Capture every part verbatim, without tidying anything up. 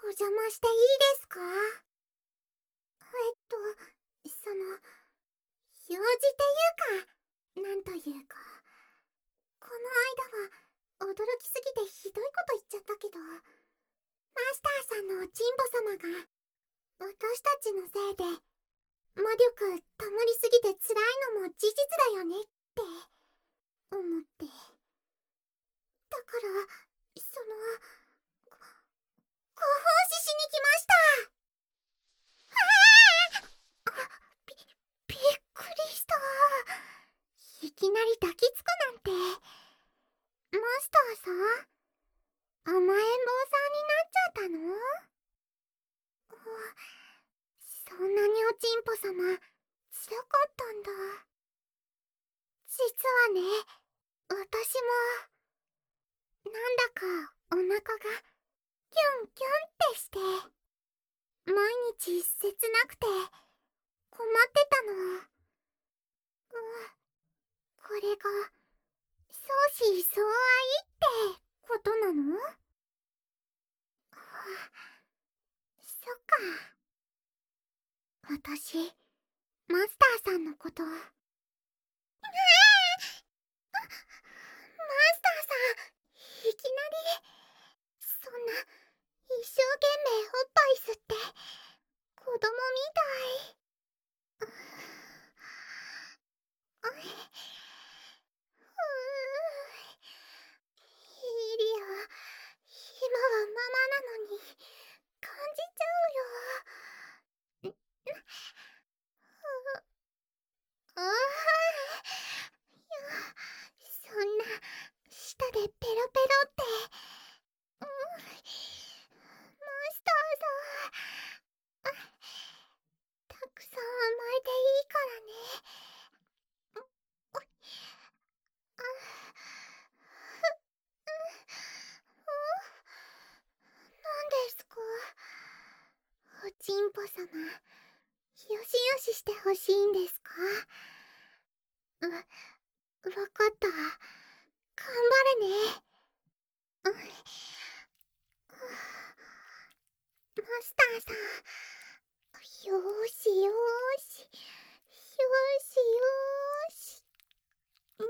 邪魔していいですか？えっと、その、用事っていうか、なんというか、この間は驚きすぎてひどいこと言っちゃったけど、マスターさんのおちんぽ様が、私たちのせいで、魔力溜まりすぎて辛いのも事実だよねって思って。だから、その、ご奉仕しに来ました。ああ、び、びっくりした。いきなり抱きつくなんて。マスターさん、甘えん坊さんになっちゃったの？そんなにおちんぽ様、辛かったんだ。実はね、私も、なんだかお腹が、キュンキュンってして、毎日切なくて、困ってたの。うこれが、相思相愛ってことなの？そっか。私、マスターさんのこと。うわあ、マスターさん、いきなり、そんな、一生懸命おっぱい吸って、子供みたい。ううイリア、今はママなのに、感じちゃうよ。ああ、いや、そんな、舌でペロペロって、うん、マスターさん、たくさん甘えていいからね。あ、なんですか？おちんぽ様、よしよししてほしいんですか？う、わかった。頑張るね。うん、マスターさん、よーしよーし、よーしよーし。うん、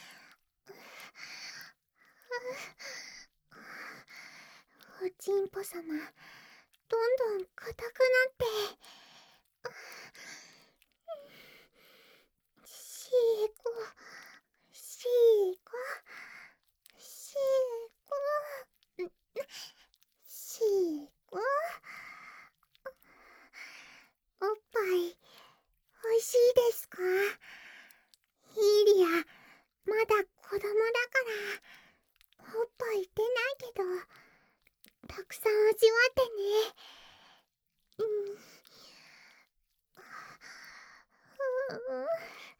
おちんぽ様、どんどん硬くなって、しーこ、しーこ、しーこ、しーこ。おっぱい、おいしいですか？イーリア、まだ子供だから、おっぱい出ないけど、たくさん味わってね。うん。うう、うん。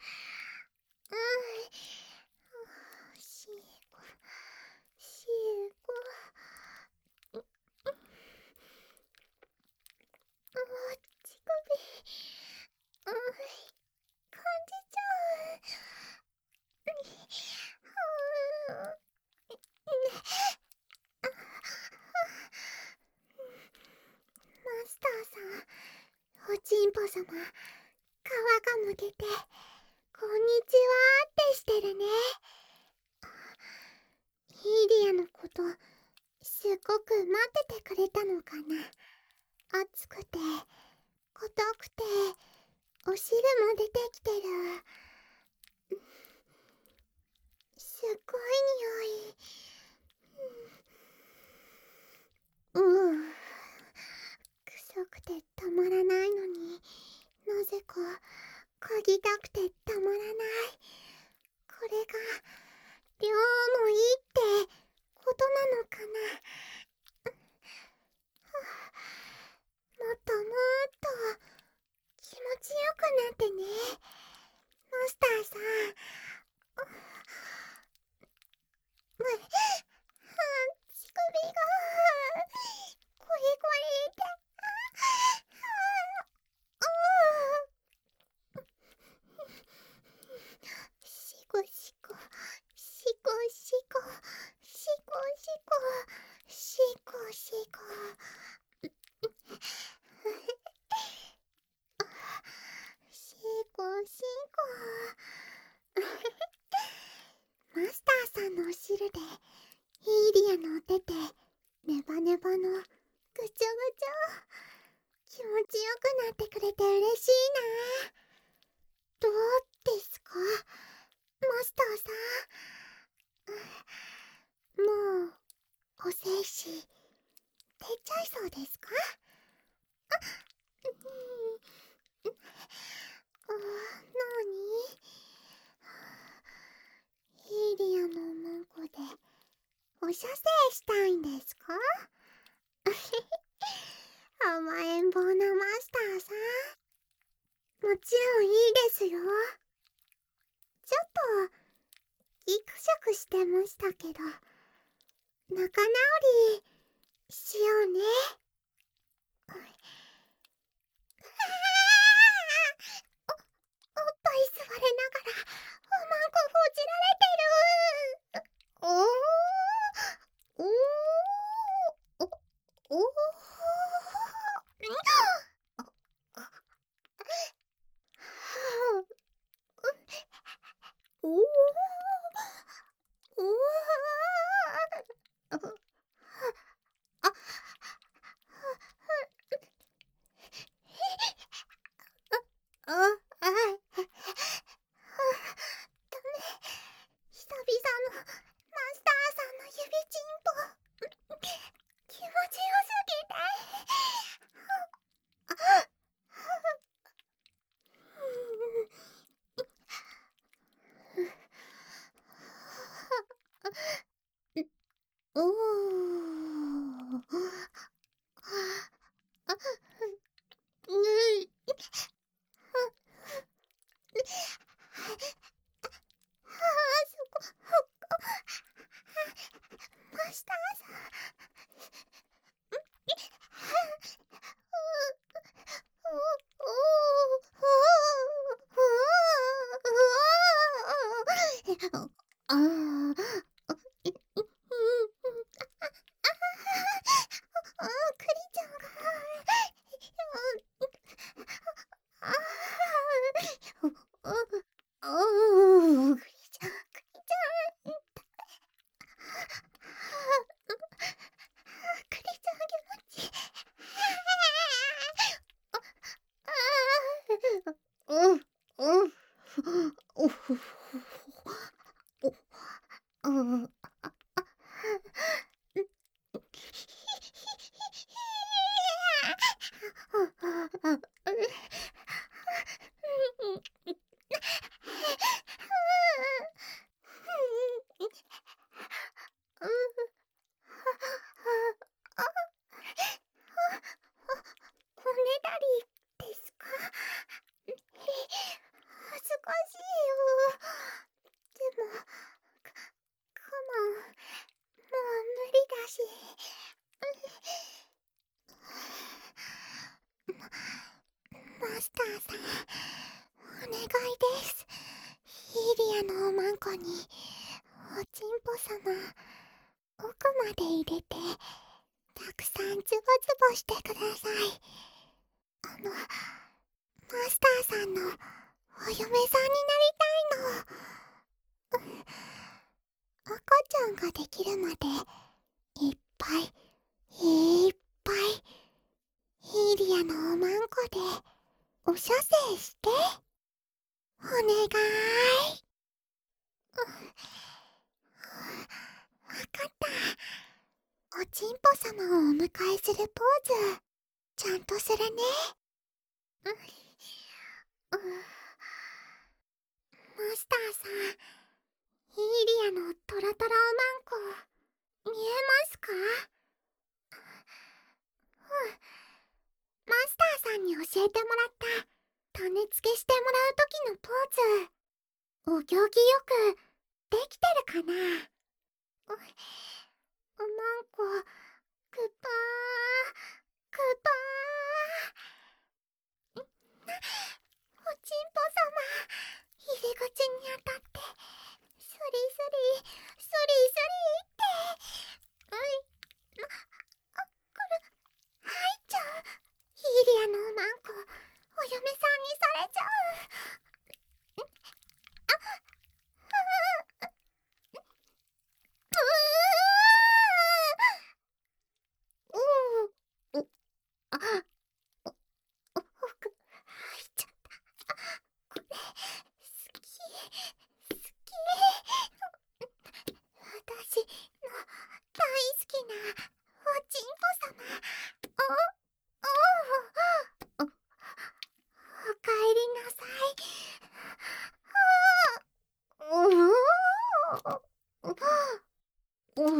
しーこ、しーこ。う、う、乳首。うん、感じちゃう。うう、マスターさん、おちんぽ様、皮がむけて、こんにちはってしてるね。イーリアのこと、すっごく待っててくれたのかな。暑くて、硬くて、お汁も出てきてる。すっごい匂い。うん。うん。臭くてたまらないのに、なぜか、嗅ぎたくてたまらない。これが、量もいいってことなのかな。もっともっと気持ちよくなってね、マスターさん。うっ、乳首が、こりこりって、ああ、 ルでヒーリアのお手手ネバネバのぐちょぐちょ気持ちよくなってくれて嬉しいな。どうですかマスターさん。もうお精子出ちゃいそうですか？あ、うん、あ、なに？ヒーリアのおまんこでお射精したいんですか？甘えん坊なマスターさん、もちろんいいですよ。ちょっとギクシャクしてましたけど、仲直りしようね。お、おっぱい吸われながらおまんこほじられてる。おーおーおおーおおおあ、あ、あ、ダメ。久々のマスターさんの指チンポ気持ちよすぎて。おーあ、ぬいそこ、マスターさん。ああ、クリちゃんが、ああ、クリちゃん、クリちゃん、クリちゃん気持ちいい。うん、うん、おふふお、うん、こねたりですか？恥ずかしいよ。でも、か、我慢、もう無理だし。マスターさん、お願いです。ヒーリアのおまんこに、おちんぽ様、奥まで入れて、たくさんズボズボしてください。あの、マスターさんのお嫁さんになりたいの。赤ちゃんができるまで、いっぱい、いっぱい、ヒーリアのおまんこで、お射精して。お願い。わかった。おちんぽ様をお迎えするポーズ、ちゃんとするね。うん、うん、マスターさん、ヒーリアのトロトロおまんこ、見えますか？うん、マスターさんに教えてもらった種付けしてもらう時のポーズ、お行儀よくできてるかな？お、おまんこ、グッパー、グッパー。おちんぽ様、入り口に当たって、スリスリ、スリスリって。はい、な、あ、これ、入っちゃう。ヒーリアのおまんこ、お嫁さんにされちゃう。あ、あ、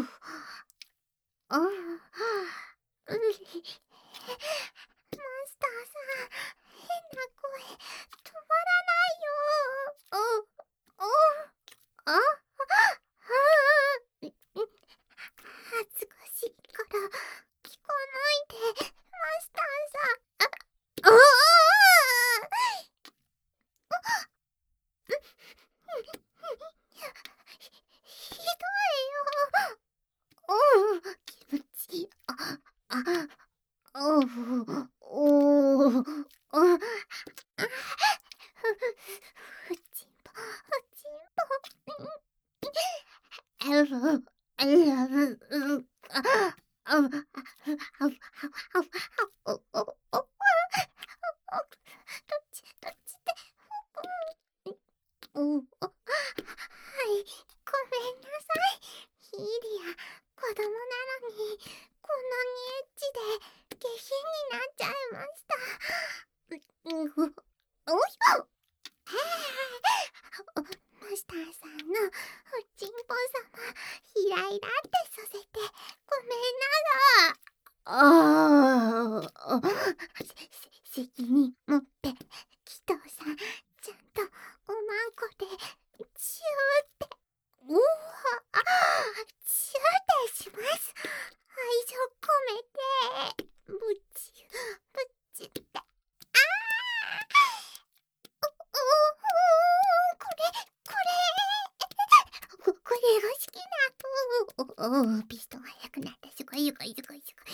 ああ、うり。マスターさん、変な声、止まらないよ。お、お、あ、あ、あ、恥ずかしいから聞かないで、マスターさん。あ、ああ。ひどいよ。おお、気持ちいい。あ、あ、おお、おお、あ、あ、ふちんぽ、ふちんぽ。あう、あう、う、あ、あ、あ、あ、あ、あ、お、お、お、どっち、どっちで、お、お、はい、ごめんなさい。ヒーリア、子供なのに、こんなにエッチで、下品になっちゃいました。う、う、おいよ。マスターさんのおちんぽさま、ひらいらってさせてごめんなら。ああ、せ、責任持ってキトさんちゃんとおまんこでチューって、うわ、あ、チューってします。愛情込めてブチュブチュって、あー、お、お、これこれこれが好きなの。おお、ピストン速くなってすごいすごいすごいすごい。おお、チンポ、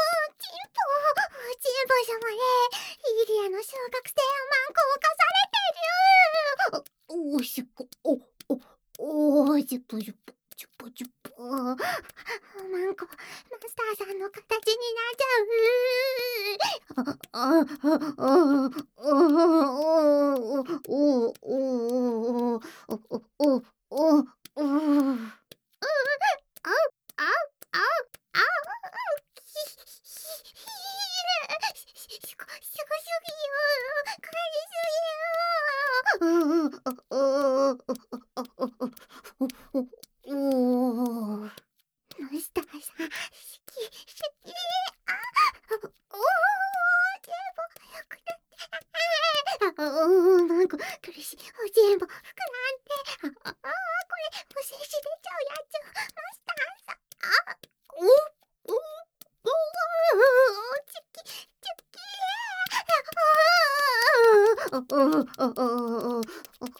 チンポ様ね、イリアの小学生おまんこをかされてる。おお、しっこ、おお、お、じゅっぽじゅっぽじゅっぽじゅっぽ、おまんこマスターさんの形になっちゃう。あ、あ、あ、あ、おお、おお、おお、おお、おお。あう、あう、あう、あう、ひ、ひ、ひー、し、し、しご、しごすぎよ。帰りすぎよ。うんうん、おお、おお、おお、マスターさん、好き、好き。あ、おお、全部早くなって。あ、おお、なんか苦しい。全部膨らんで。あ、あ、あ、これ、お精子出ちゃうやつ。マスターさん。あ、お、お、お、お、チキ、チキ。あ、お、お、お、お、お、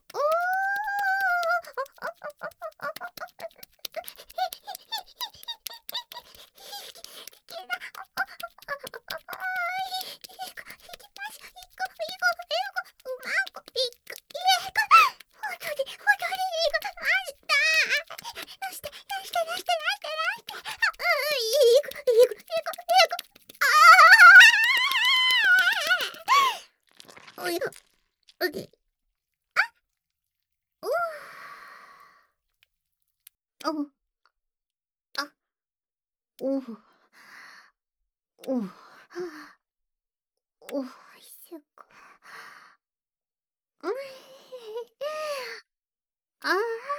おい、おい、お、お、あ、お、お、おいしょこ。うん、ああ、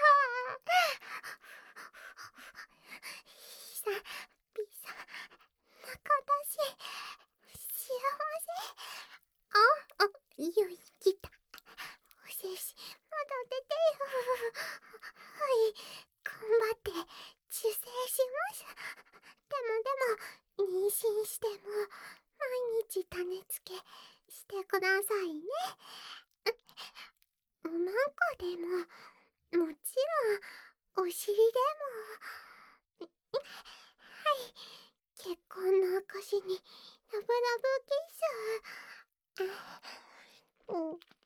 ひさ、びさ、なかだし、幸せ。あ、あ、いよいきた。おせし、まだ出てよ。はい、頑張って受精します。でもでも、妊娠しても、毎日種付けしてくださいね。おまんこでも、もちろん、お尻でも。はい、結婚の証に、ラブラブキス。うん。